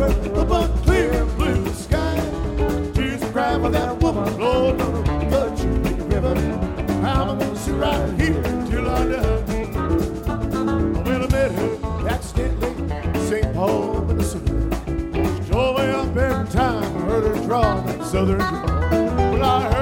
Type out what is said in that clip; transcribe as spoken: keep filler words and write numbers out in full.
river above clear blue sky. Tears cry for that woman, Lord, but you make a river. I'm gonna sit right here till I die. When I met her accidentally, Saint Paul, Minnesota, she drove me up every time I heard her draw that southern drawl. Well, I